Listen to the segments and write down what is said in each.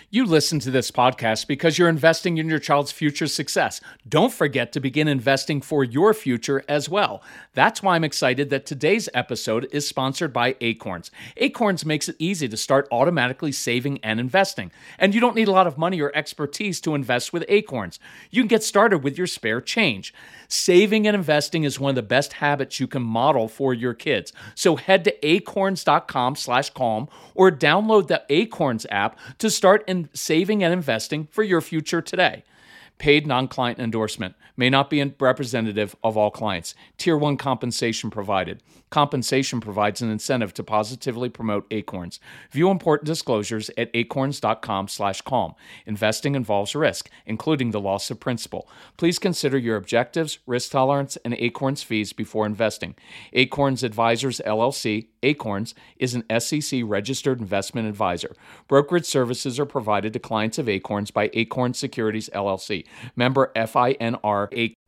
You listen to this podcast because you're investing in your child's future success. Don't forget to begin investing for your future as well. That's why I'm excited that today's episode is sponsored by Acorns. Acorns makes it easy to start automatically saving and investing. And you don't need a lot of money or expertise to invest with Acorns. You can get started with your spare change. Saving and investing is one of the best habits you can model for your kids. So head to acorns.com/calm or download the Acorns app to start saving and investing for your future today. Paid non-client endorsement. May not be representative of all clients. Tier 1 compensation provided. Compensation provides an incentive to positively promote Acorns. View important disclosures at acorns.com/calm. Investing involves risk, including the loss of principal. Please consider your objectives, risk tolerance, and Acorns fees before investing. Acorns Advisors LLC, Acorns, is an SEC-registered investment advisor. Brokerage services are provided to clients of Acorns by Acorns Securities LLC. Member FINRA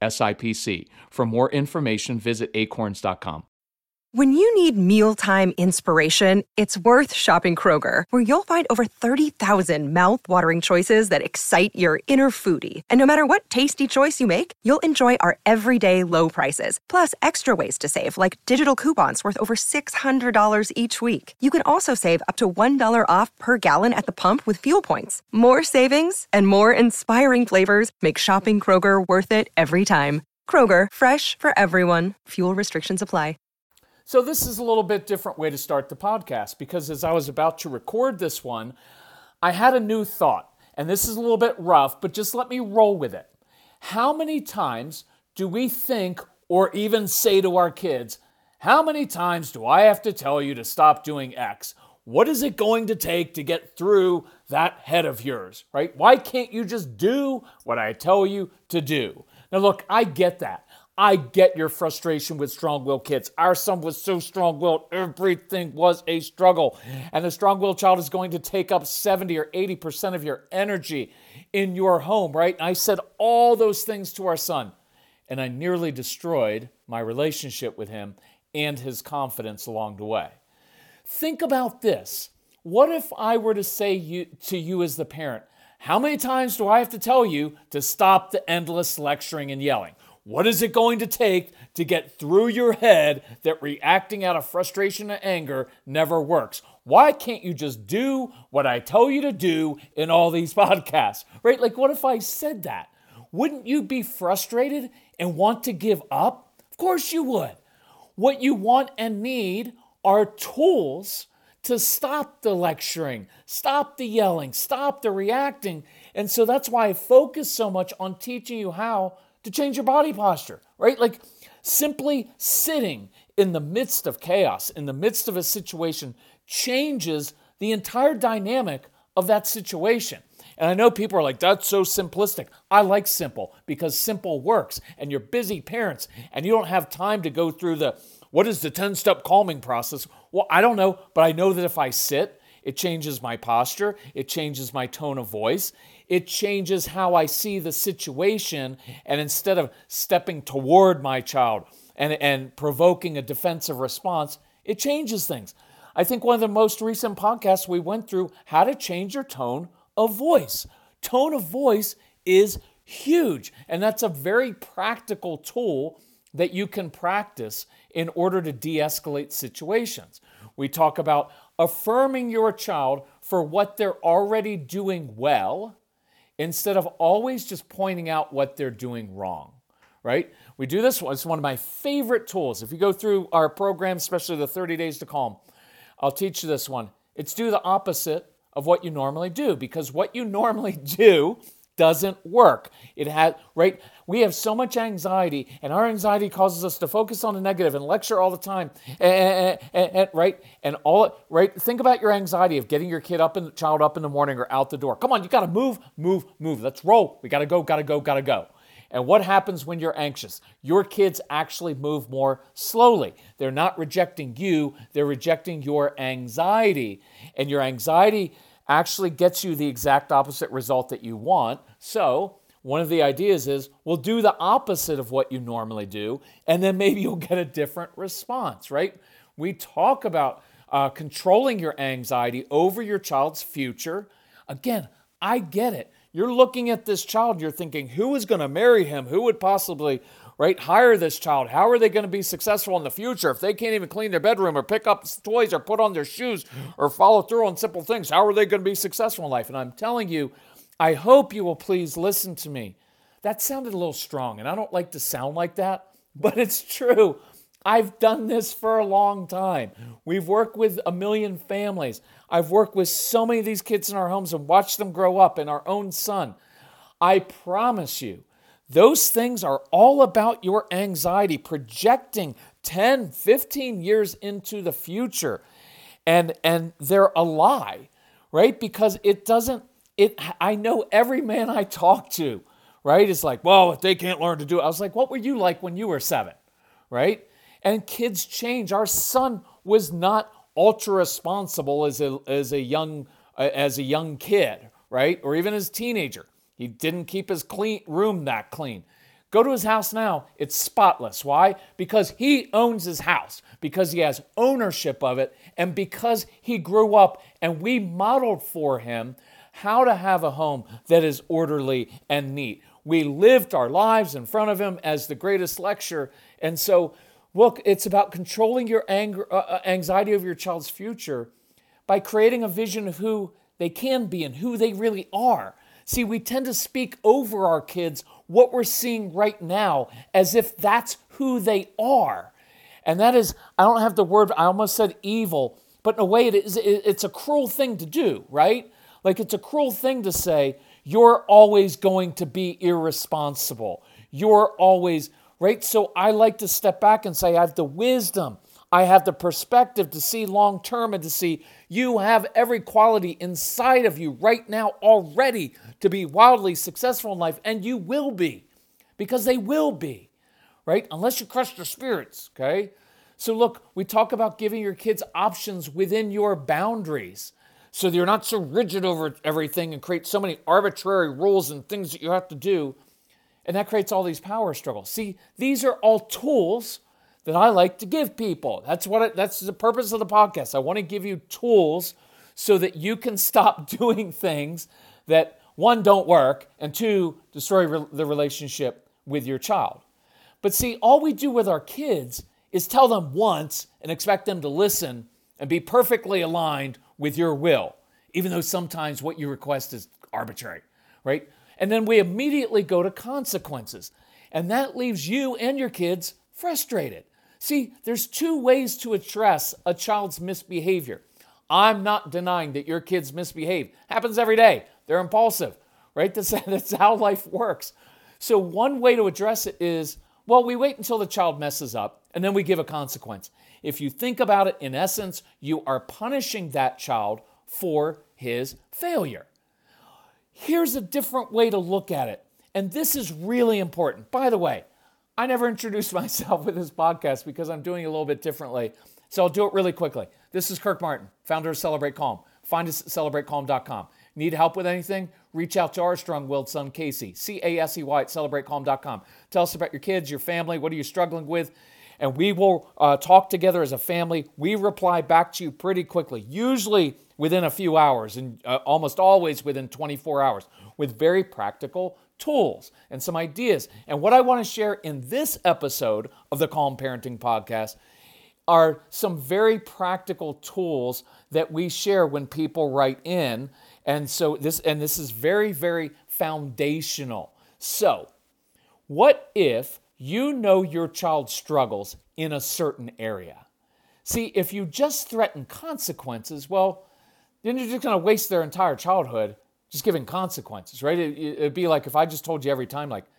SIPC. For more information, visit acorns.com. When you need mealtime inspiration, it's worth shopping Kroger, where you'll find over 30,000 mouth-watering choices that excite your inner foodie. And no matter what tasty choice you make, you'll enjoy our everyday low prices, plus extra ways to save, like digital coupons worth over $600 each week. You can also save up to $1 off per gallon at the pump with fuel points. More savings and more inspiring flavors make shopping Kroger worth it every time. Kroger, fresh for everyone. Fuel restrictions apply. So this is a little bit different way to start the podcast, because as I was about to record this one, I had a new thought. And this is a little bit rough, but just let me roll with it. How many times do we think or even say to our kids, how many times do I have to tell you to stop doing X? What is it going to take to get through that head of yours, right? Why can't you just do what I tell you to do? Now look, I get that. I get your frustration with strong-willed kids. Our son was so strong-willed, everything was a struggle. And the strong-willed child is going to take up 70 or 80% of your energy in your home, right? And I said all those things to our son, and I nearly destroyed my relationship with him and his confidence along the way. Think about this. What if I were to say to you as the parent, how many times do I have to tell you to stop the endless lecturing and yelling? What is it going to take to get through your head that reacting out of frustration and anger never works? Why can't you just do what I tell you to do in all these podcasts, right? Like, what if I said that? Wouldn't you be frustrated and want to give up? Of course you would. What you want and need are tools to stop the lecturing, stop the yelling, stop the reacting. And so that's why I focus so much on teaching you how to change your body posture, right? Like simply sitting in the midst of chaos, in the midst of a situation, changes the entire dynamic of that situation. And I know people are like, that's so simplistic. I like simple because simple works. And you're busy parents and you don't have time to go through what is the 10-step calming process? Well, I don't know, but I know that if I sit, it changes my posture. It changes my tone of voice. It changes how I see the situation. And instead of stepping toward my child and provoking a defensive response, it changes things. I think one of the most recent podcasts we went through, how to change your tone of voice. Tone of voice is huge. And that's a very practical tool that you can practice in order to de-escalate situations. We talk about affirming your child for what they're already doing well instead of always just pointing out what they're doing wrong, right? We do this one. It's one of my favorite tools. If you go through our program, especially the 30 Days to Calm, I'll teach you this one. It's do the opposite of what you normally do, because what you normally do doesn't work. Right? We have so much anxiety, and our anxiety causes us to focus on the negative and lecture all the time. Right? Think about your anxiety of getting your child up in the morning or out the door. Come on, you got to move. Let's roll. We got to go. And what happens when you're anxious? Your kids actually move more slowly. They're not rejecting you, they're rejecting your anxiety. And your anxiety actually gets you the exact opposite result that you want. So one of the ideas is, we'll do the opposite of what you normally do, and then maybe you'll get a different response, right? We talk about controlling your anxiety over your child's future. Again, I get it. You're looking at this child, you're thinking, who is going to marry him? Who would possibly, right, hire this child? How are they going to be successful in the future if they can't even clean their bedroom or pick up toys or put on their shoes or follow through on simple things? How are they going to be successful in life? And I'm telling you, I hope you will please listen to me. That sounded a little strong, and I don't like to sound like that, but it's true. I've done this for a long time. We've worked with 1 million families. I've worked with so many of these kids in our homes and watched them grow up, and our own son. I promise you, those things are all about your anxiety, projecting 10, 15 years into the future. And they're a lie, right? Because I know every man I talk to, right, is like, well, if they can't learn to do it. I was like, what were you like when you were 7, right? And kids change. Our son was not ultra responsible as a young kid, right? Or even as a teenager. He didn't keep his room that clean. Go to his house now, it's spotless. Why? Because he owns his house, because he has ownership of it, and because he grew up and we modeled for him how to have a home that is orderly and neat. We lived our lives in front of him as the greatest lecture. And so, look, it's about controlling your anxiety of your child's future by creating a vision of who they can be and who they really are. See, we tend to speak over our kids what we're seeing right now as if that's who they are. And that is, I don't have the word, I almost said evil, but in a way it's a cruel thing to do, right? Like it's a cruel thing to say, you're always going to be irresponsible. You're always, right? So I like to step back and say, I have the wisdom, I have the perspective to see long term and to see you have every quality inside of you right now already to be wildly successful in life, and you will be, because they will be, right? Unless you crush their spirits, okay? So look, we talk about giving your kids options within your boundaries, so you're not so rigid over everything and create so many arbitrary rules and things that you have to do. And that creates all these power struggles. See, these are all tools that I like to give people. That's the purpose of the podcast. I want to give you tools so that you can stop doing things that, 1, don't work, and 2, destroy the relationship with your child. But see, all we do with our kids is tell them once and expect them to listen and be perfectly aligned with your will, even though sometimes what you request is arbitrary, right? And then we immediately go to consequences. And that leaves you and your kids frustrated. See, there's 2 ways to address a child's misbehavior. I'm not denying that your kids misbehave. Happens every day. They're impulsive, right? That's how life works. So one way to address it is, well, we wait until the child messes up and then we give a consequence. If you think about it, in essence, you are punishing that child for his failure. Here's a different way to look at it. And this is really important. By the way, I never introduced myself with this podcast because I'm doing it a little bit differently. So I'll do it really quickly. This is Kirk Martin, founder of Celebrate Calm. Find us at CelebrateCalm.com. Need help with anything? Reach out to our strong-willed son, Casey, C-A-S-E-Y at CelebrateCalm.com. Tell us about your kids, your family, what are you struggling with? And we will talk together as a family. We reply back to you pretty quickly, usually within a few hours and almost always within 24 hours with very practical tools and some ideas. And what I want to share in this episode of the Calm Parenting Podcast are some very practical tools that we share when people write in. And so this is very, very foundational. So what if you know your child struggles in a certain area? See, if you just threaten consequences, well, then you're just going to waste their entire childhood just giving consequences, right? It'd be like if I just told you every time, like,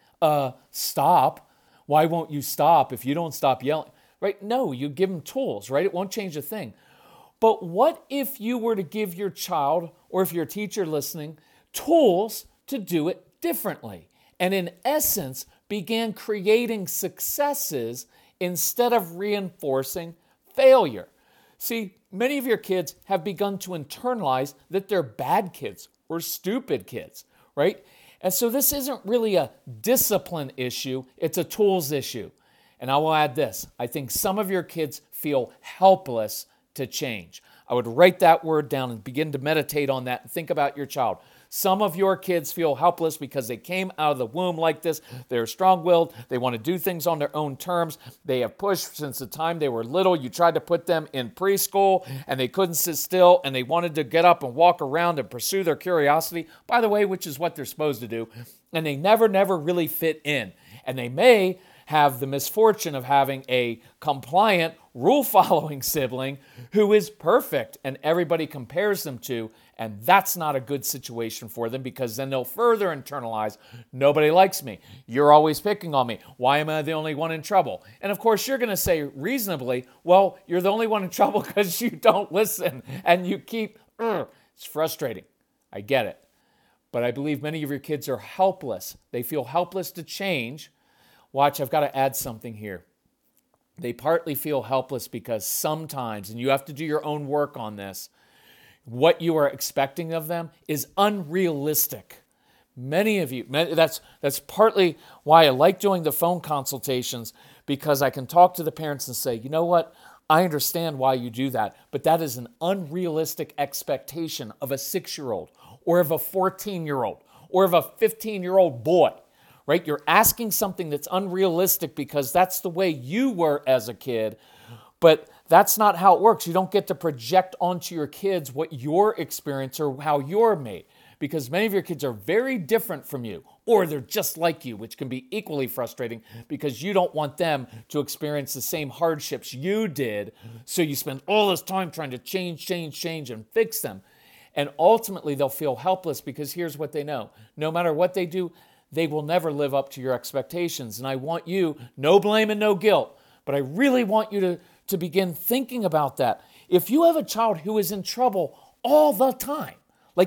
stop. Why won't you stop if you don't stop yelling? Right? No, you give them tools, right? It won't change a thing. But what if you were to give your child, or if you're a teacher listening, tools to do it differently? And in essence, began creating successes instead of reinforcing failure. See, many of your kids have begun to internalize that they're bad kids or stupid kids, right? And so this isn't really a discipline issue, it's a tools issue. And I will add this, I think some of your kids feel helpless to change. I would write that word down and begin to meditate on that and think about your child. Some of your kids feel helpless because they came out of the womb like this. They're strong-willed. They want to do things on their own terms. They have pushed since the time they were little. You tried to put them in preschool, and they couldn't sit still, and they wanted to get up and walk around and pursue their curiosity, by the way, which is what they're supposed to do, and they never really fit in. And they may have the misfortune of having a compliant, rule-following sibling who is perfect and everybody compares them to, and that's not a good situation for them because then they'll further internalize, nobody likes me, you're always picking on me, why am I the only one in trouble? And of course you're going to say reasonably, well, you're the only one in trouble because you don't listen and you keep, it's frustrating. I get it. But I believe many of your kids are helpless. They feel helpless to change. Watch, I've got to add something here. They partly feel helpless because sometimes, and you have to do your own work on this, what you are expecting of them is unrealistic. Many of you, that's partly why I like doing the phone consultations, because I can talk to the parents and say, you know what, I understand why you do that, but that is an unrealistic expectation of a 6-year-old or of a 14-year-old or of a 15-year-old boy. Right? You're asking something that's unrealistic because that's the way you were as a kid, but that's not how it works. You don't get to project onto your kids what your experience or how you're made, because many of your kids are very different from you, or they're just like you, which can be equally frustrating because you don't want them to experience the same hardships you did, so you spend all this time trying to change, and fix them. And ultimately, they'll feel helpless because here's what they know. No matter what they do, they will never live up to your expectations. And I want you, no blame and no guilt, but I really want you to begin thinking about that. If you have a child who is in trouble all the time,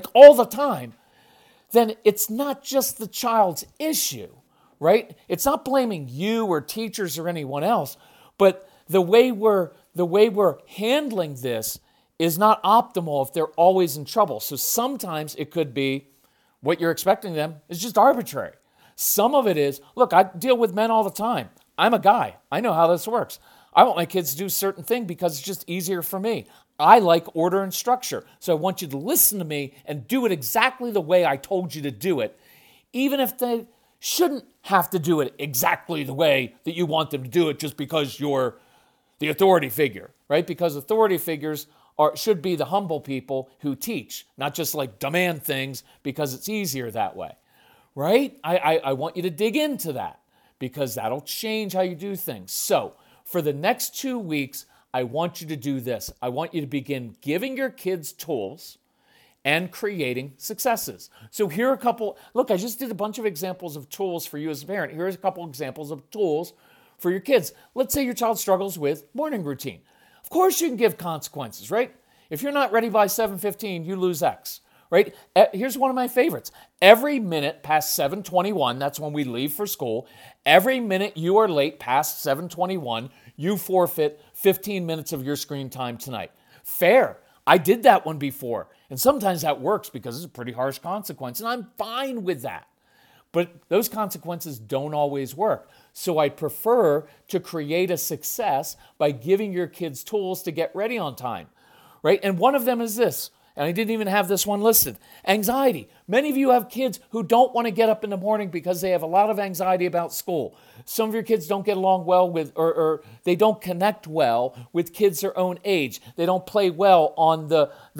then it's not just the child's issue, right? It's not blaming you or teachers or anyone else, but the way we're handling this is not optimal if they're always in trouble. So sometimes it could be what you're expecting them is just arbitrary. Some of it is, look, I deal with men all the time. I'm a guy. I know how this works. I want my kids to do a certain thing because it's just easier for me. I like order and structure. So I want you to listen to me and do it exactly the way I told you to do it, even if they shouldn't have to do it exactly the way that you want them to do it just because you're the authority figure, right? Because authority figures should be the humble people who teach, not just like demand things because it's easier that way, right? I want you to dig into that because that'll change how you do things. So for the next 2 weeks, I want you to do this. I want you to begin giving your kids tools and creating successes. So here are a couple, look, I just did a bunch of examples of tools for you as a parent. Here's a couple examples of tools for your kids. Let's say your child struggles with morning routine. Of course you can give consequences, right? If you're not ready by 7:15, you lose X, right? Here's one of my favorites. Every minute past 7:21, that's when we leave for school, every minute you are late past 7:21, you forfeit 15 minutes of your screen time tonight. Fair. I did that one before, and sometimes that works because it's a pretty harsh consequence, and I'm fine with that. But those consequences don't always work. So I prefer to create a success by giving your kids tools to get ready on time, right? And one of them is this, and I didn't even have this one listed, anxiety. Many of you have kids who don't want to get up in the morning because they have a lot of anxiety about school. Some of your kids don't get along well with, or they don't connect well with kids their own age. They don't play well on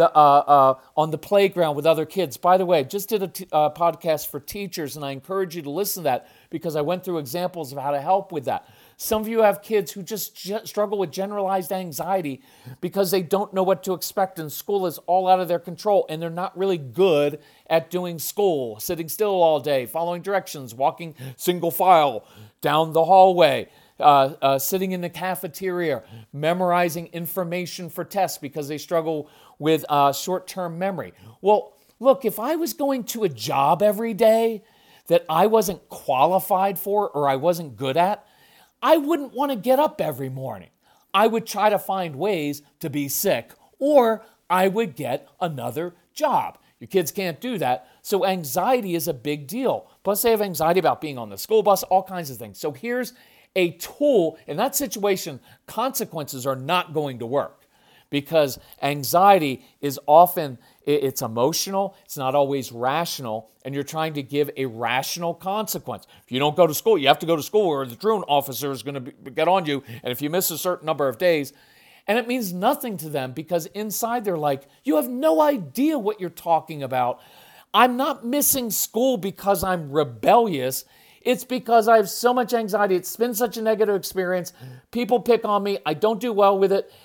the playground with other kids. By the way, I just did a podcast for teachers, and I encourage you to listen to that because I went through examples of how to help with that. Some of you have kids who just struggle with generalized anxiety because they don't know what to expect and school is all out of their control and they're not really good at doing school, sitting still all day, following directions, walking single file down the hallway, sitting in the cafeteria, memorizing information for tests because they struggle with short-term memory. Well, look, if I was going to a job every day that I wasn't qualified for or I wasn't good at, I wouldn't want to get up every morning. I would try to find ways to be sick, or I would get another job. Your kids can't do that, so anxiety is a big deal. Plus, they have anxiety about being on the school bus, all kinds of things. So here's a tool. In that situation, consequences are not going to work because anxiety is often It's emotional. It's not always rational. And you're trying to give a rational consequence. If you don't go to school, you have to go to school or the truant officer is going to get on you. And if you miss a certain number of days, and it means nothing to them because inside they're like, you have no idea what you're talking about. I'm not missing school because I'm rebellious. It's because I have so much anxiety. It's been such a negative experience. People pick on me. I don't do well with it.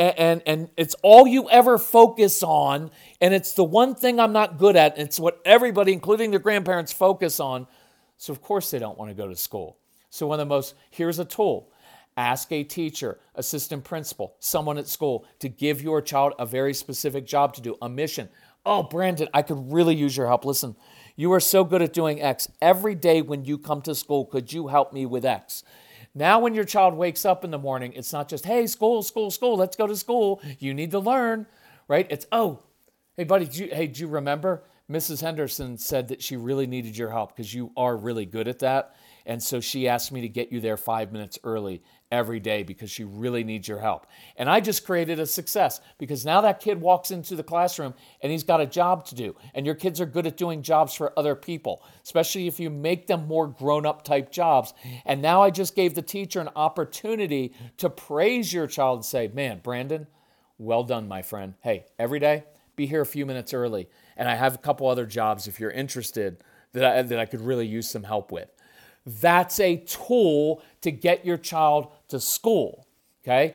And it's all you ever focus on. And it's the one thing I'm not good at. It's what everybody, including their grandparents, focus on. So of course they don't want to go to school. So here's a tool. Ask a teacher, assistant principal, someone at school to give your child a very specific job to do, a mission. Oh, Brandon, I could really use your help. Listen, you are so good at doing X. Every day when you come to school, could you help me with X? Now when your child wakes up in the morning, it's not just, hey, school, let's go to school. You need to learn, right? It's, oh, hey, buddy, do you remember? Mrs. Henderson said that she really needed your help because you are really good at that. And so she asked me to get you there 5 minutes early every day because she really needs your help. And I just created a success because now that kid walks into the classroom and he's got a job to do. And your kids are good at doing jobs for other people, especially if you make them more grown-up type jobs. And now I just gave the teacher an opportunity to praise your child and say, man, Brandon, well done, my friend. Hey, every day, be here a few minutes early. And I have a couple other jobs if you're interested that I could really use some help with. That's a tool to get your child to school, okay?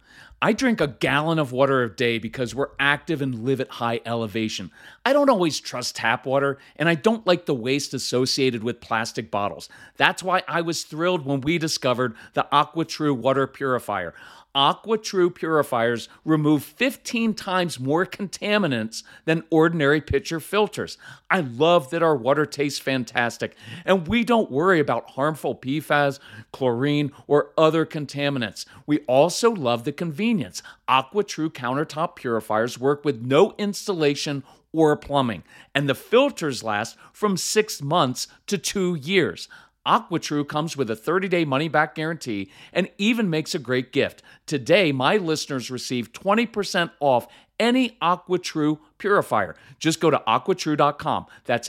I drink a gallon of water a day because we're active and live at high elevation. I don't always trust tap water, and I don't like the waste associated with plastic bottles. That's why I was thrilled when we discovered the AquaTrue water purifier. AquaTrue purifiers remove 15 times more contaminants than ordinary pitcher filters. I love that our water tastes fantastic, and we don't worry about harmful PFAS, chlorine, or other contaminants. We also love the convenience. AquaTrue countertop purifiers work with no installation or plumbing, and the filters last from 6 months to 2 years. AquaTrue comes with a 30-day money-back guarantee and even makes a great gift. Today, my listeners receive 20% off any AquaTrue purifier. Just go to aquatrue.com. That's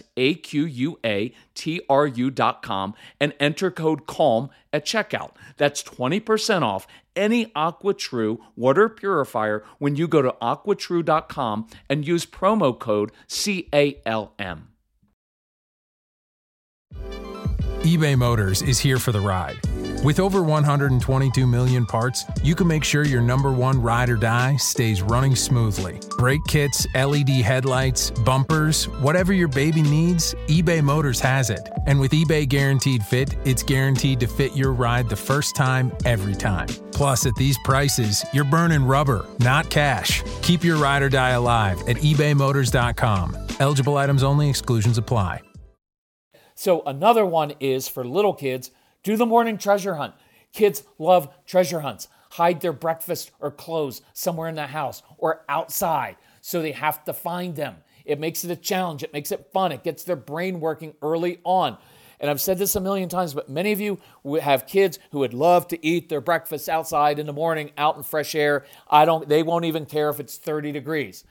AQUATRU.com and enter code CALM at checkout. That's 20% off any AquaTrue water purifier when you go to aquatrue.com and use promo code CALM. eBay Motors is here for the ride. With over 122 million parts, you can make sure your number one ride or die stays running smoothly. Brake kits, LED headlights, bumpers, whatever your baby needs, eBay Motors has it. And with eBay Guaranteed Fit, it's guaranteed to fit your ride the first time, every time. Plus, at these prices, you're burning rubber, not cash. Keep your ride or die alive at ebaymotors.com. Eligible items only, exclusions apply. So another one is for little kids, do the morning treasure hunt. Kids love treasure hunts. Hide their breakfast or clothes somewhere in the house or outside so they have to find them. It makes it a challenge. It makes it fun. It gets their brain working early on. And I've said this a million times, but many of you have kids who would love to eat their breakfast outside in the morning, out in fresh air. They won't even care if it's 30 degrees.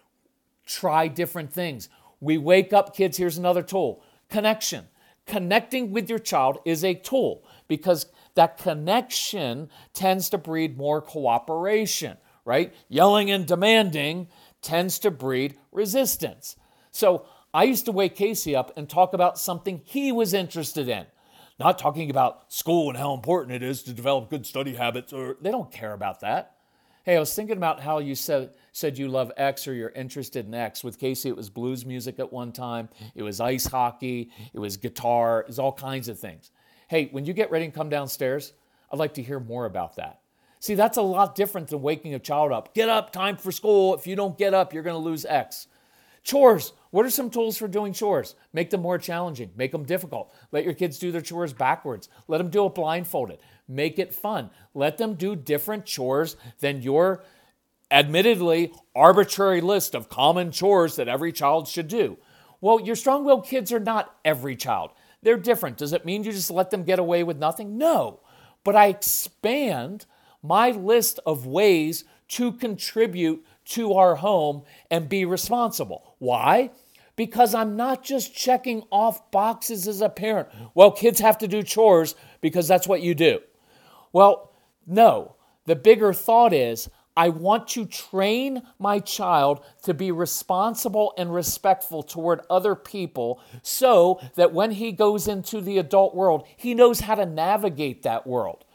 Try different things. We wake up, kids, here's another tool. Connection. Connecting with your child is a tool because that connection tends to breed more cooperation, right? Yelling and demanding tends to breed resistance. So I used to wake Casey up and talk about something he was interested in. Not talking about school and how important it is to develop good study habits, or they don't care about that. Hey, I was thinking about how you said you love X or you're interested in X. With Casey, it was blues music at one time. It was ice hockey. It was guitar. It was all kinds of things. Hey, when you get ready and come downstairs, I'd like to hear more about that. See, that's a lot different than waking a child up. Get up, time for school. If you don't get up, you're going to lose X. Chores. What are some tools for doing chores? Make them more challenging. Make them difficult. Let your kids do their chores backwards. Let them do it blindfolded. Make it fun. Let them do different chores than your admittedly arbitrary list of common chores that every child should do. Well, your strong-willed kids are not every child. They're different. Does it mean you just let them get away with nothing? No. But I expand my list of ways to contribute to our home and be responsible. Why? Because I'm not just checking off boxes as a parent. Well, kids have to do chores because that's what you do. Well, no. The bigger thought is, I want to train my child to be responsible and respectful toward other people so that when he goes into the adult world, he knows how to navigate that world.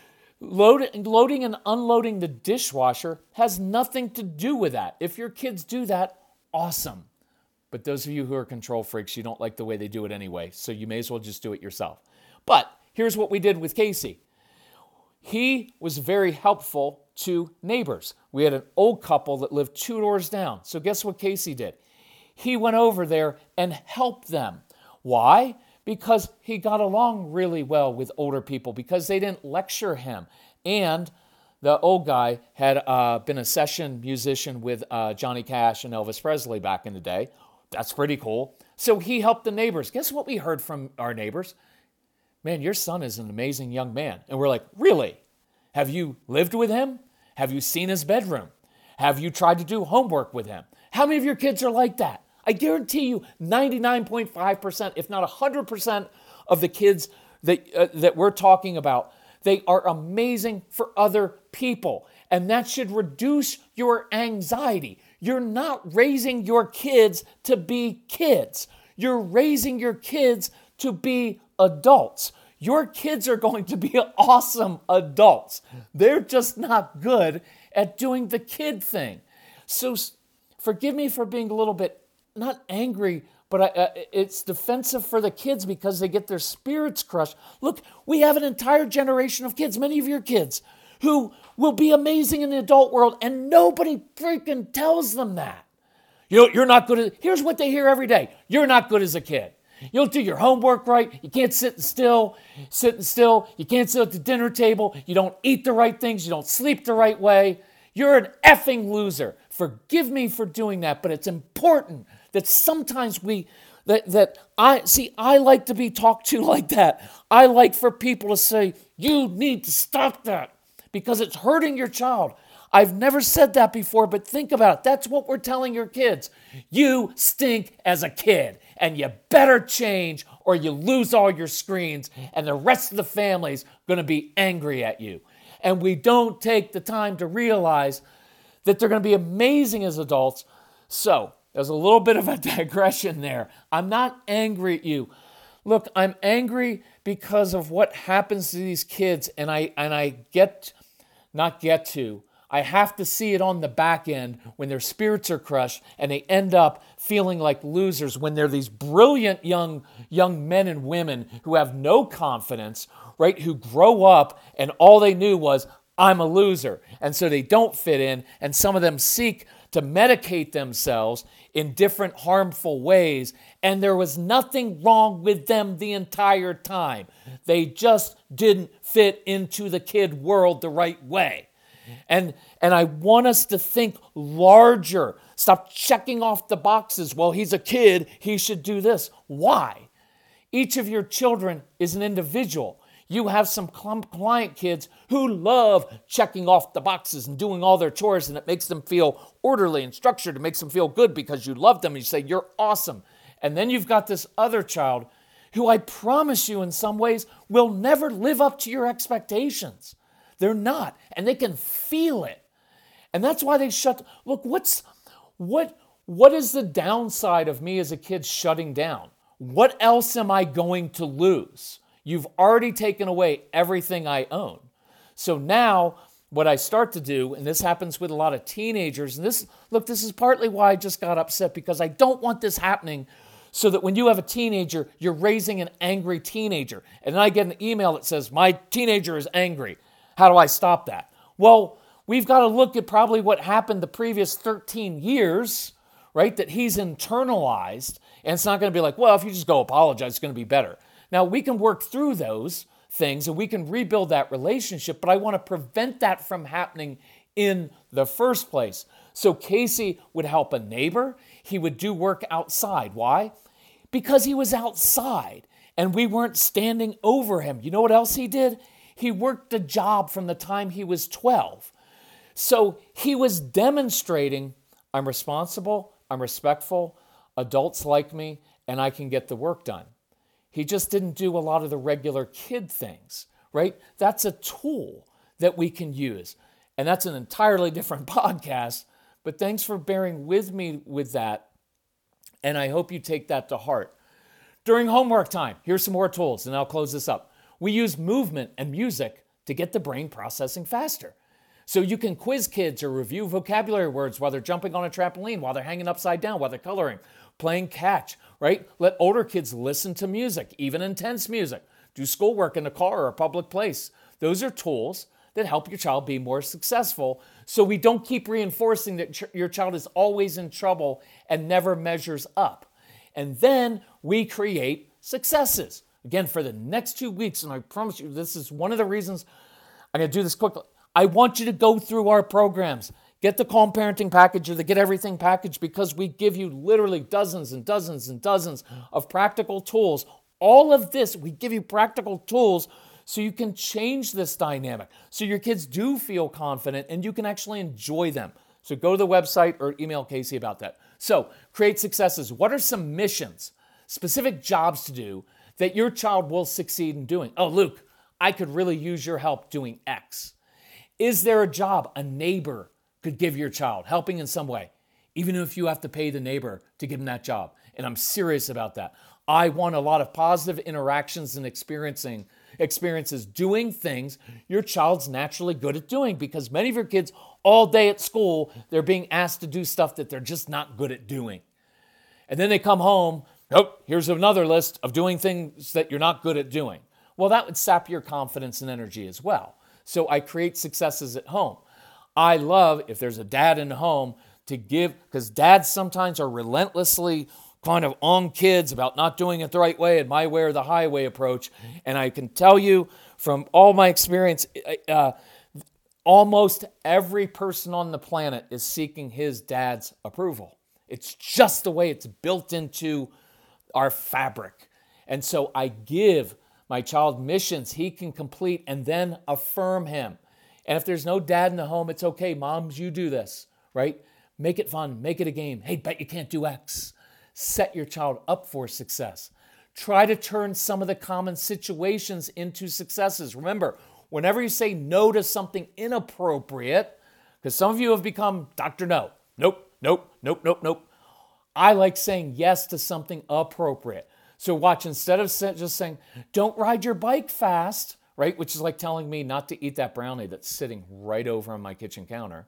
Loading and unloading the dishwasher has nothing to do with that. If your kids do that, awesome. But those of you who are control freaks, you don't like the way they do it anyway, so you may as well just do it yourself. But here's what we did with Casey. He was very helpful to neighbors. We had an old couple that lived 2 doors down. So guess what Casey did? He went over there and helped them. Why? Because he got along really well with older people, because they didn't lecture him. And the old guy had been a session musician with Johnny Cash and Elvis Presley back in the day. That's pretty cool. So he helped the neighbors. Guess what we heard from our neighbors? Man, your son is an amazing young man. And we're like, really? Have you lived with him? Have you seen his bedroom? Have you tried to do homework with him? How many of your kids are like that? I guarantee you 99.5%, if not 100% of the kids that we're talking about, they are amazing for other people. And that should reduce your anxiety. You're not raising your kids to be kids. You're raising your kids to be adults. Your kids are going to be awesome adults. They're just not good at doing the kid thing. So forgive me for being a little bit, not angry, but it's defensive for the kids because they get their spirits crushed. Look, we have an entire generation of kids, many of your kids, who will be amazing in the adult world, and nobody freaking tells them that. You're not good here's what they hear every day. You're not good as a kid. You don't do your homework right. You can't sit still. You can't sit at the dinner table. You don't eat the right things. You don't sleep the right way. You're an effing loser. Forgive me for doing that, but it's important that sometimes I like to be talked to like that. I like for people to say, you need to stop that because it's hurting your child. I've never said that before, but think about it. That's what we're telling your kids. You stink as a kid, and you better change or you lose all your screens, and the rest of the family's going to be angry at you. And we don't take the time to realize that they're going to be amazing as adults. So there's a little bit of a digression there. I'm not angry at you. Look, I'm angry because of what happens to these kids, and I have to see it on the back end when their spirits are crushed and they end up feeling like losers when they're these brilliant young men and women who have no confidence, right? Who grow up and all they knew was, I'm a loser. And so they don't fit in, and some of them seek to medicate themselves in different harmful ways, and there was nothing wrong with them the entire time. They just didn't fit into the kid world the right way. And I want us to think larger. Stop checking off the boxes. Well, he's a kid, he should do this. Why? Each of your children is an individual. You have some client kids who love checking off the boxes and doing all their chores, and it makes them feel orderly and structured. It makes them feel good because you love them and you say, you're awesome. And then you've got this other child who I promise you in some ways will never live up to your expectations. They're not, and they can feel it. And that's why they shut. Look, what is the downside of me as a kid shutting down? What else am I going to lose? You've already taken away everything I own. So now what I start to do, and this happens with a lot of teenagers, and this is partly why I just got upset, because I don't want this happening so that when you have a teenager, you're raising an angry teenager. And then I get an email that says, my teenager is angry. How do I stop that? Well, we've got to look at probably what happened the previous 13 years, right, that he's internalized. And it's not going to be like, well, if you just go apologize, it's going to be better. Now, we can work through those things and we can rebuild that relationship, but I want to prevent that from happening in the first place. So Casey would help a neighbor. He would do work outside. Why? Because he was outside and we weren't standing over him. You know what else he did? He worked a job from the time he was 12. So he was demonstrating, I'm responsible, I'm respectful, adults like me, and I can get the work done. He just didn't do a lot of the regular kid things, right? That's a tool that we can use. And that's an entirely different podcast, but thanks for bearing with me with that. And I hope you take that to heart. During homework time, here's some more tools, and I'll close this up. We use movement and music to get the brain processing faster. So you can quiz kids or review vocabulary words while they're jumping on a trampoline, while they're hanging upside down, while they're coloring, playing catch, right? Let older kids listen to music, even intense music. Do schoolwork in a car or a public place. Those are tools that help your child be more successful, so we don't keep reinforcing that your child is always in trouble and never measures up. And then we create successes. Again, for the next 2 weeks, and I promise you, this is one of the reasons I'm going to do this quickly. I want you to go through our programs. Get the Calm Parenting Package or the Get Everything Package, because we give you literally dozens and dozens and dozens of practical tools. All of this, we give you practical tools so you can change this dynamic, so your kids do feel confident and you can actually enjoy them. So go to the website or email Casey about that. So create successes. What are some missions, specific jobs to do that your child will succeed in doing? Oh, Luke, I could really use your help doing X. Is there a job a neighbor could give your child, helping in some way, even if you have to pay the neighbor to give them that job? And I'm serious about that. I want a lot of positive interactions and experiences doing things your child's naturally good at doing, because many of your kids all day at school, they're being asked to do stuff that they're just not good at doing. And then they come home, oh, here's another list of doing things that you're not good at doing. Well, that would sap your confidence and energy as well. So I create successes at home. I love, if there's a dad in the home, to give, because dads sometimes are relentlessly kind of on kids about not doing it the right way and my way or the highway approach. And I can tell you from all my experience, almost every person on the planet is seeking his dad's approval. It's just the way it's built into our fabric. And so I give my child missions he can complete and then affirm him. And if there's no dad in the home, it's okay. Moms, you do this, right? Make it fun. Make it a game. Hey, bet you can't do X. Set your child up for success. Try to turn some of the common situations into successes. Remember, whenever you say no to something inappropriate, because some of you have become Dr. No. Nope, nope, nope, nope, nope. I like saying yes to something appropriate. So watch, instead of just saying, don't ride your bike fast, right? Which is like telling me not to eat that brownie that's sitting right over on my kitchen counter.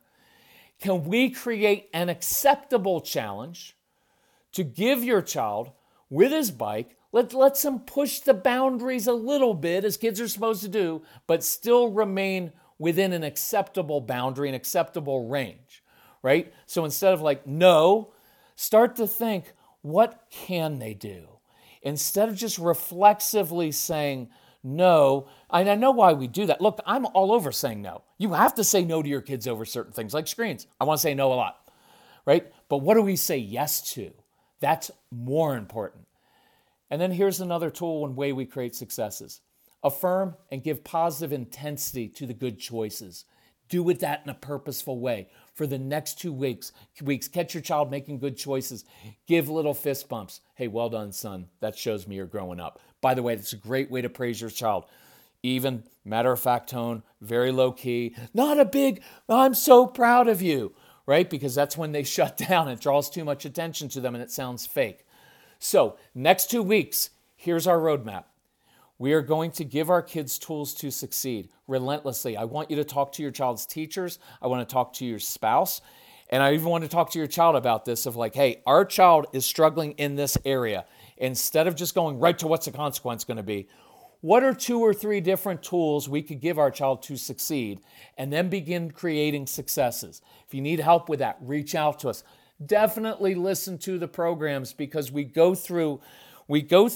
Can we create an acceptable challenge to give your child with his bike? Let's him push the boundaries a little bit, as kids are supposed to do, but still remain within an acceptable boundary, an acceptable range, right? So instead of like, no, start to think, what can they do? Instead of just reflexively saying no, and I know why we do that. Look, I'm all over saying no. You have to say no to your kids over certain things, like screens. I want to say no a lot, right? But what do we say yes to? That's more important. And then here's another tool and way we create successes. Affirm and give positive intensity to the good choices. Do with that in a purposeful way. For the next 2 weeks, catch your child making good choices. Give little fist bumps. Hey, well done, son. That shows me you're growing up. By the way, it's a great way to praise your child. Even matter-of-fact tone, very low-key. Not a big, I'm so proud of you, right? Because that's when they shut down. It draws too much attention to them and it sounds fake. So next 2 weeks, here's our roadmap. We are going to give our kids tools to succeed relentlessly. I want you to talk to your child's teachers. I want to talk to your spouse. And I even want to talk to your child about this of like, hey, our child is struggling in this area. Instead of just going right to what's the consequence going to be, what are 2 or 3 different tools we could give our child to succeed, and then begin creating successes? If you need help with that, reach out to us. Definitely listen to the programs, because we go through a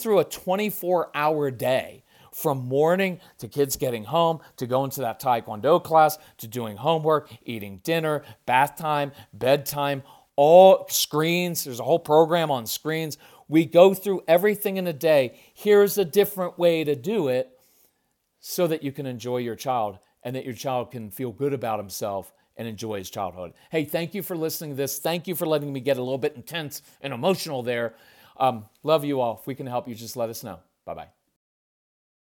24-hour day, from morning to kids getting home, to going to that Taekwondo class, to doing homework, eating dinner, bath time, bedtime, all screens. There's a whole program on screens. We go through everything in a day. Here's a different way to do it. so that you can enjoy your child and that your child can feel good about himself and enjoy his childhood. Hey, thank you for listening to this. Thank you for letting me get a little bit intense and emotional there. Love you all. If we can help you, just let us know. Bye-bye.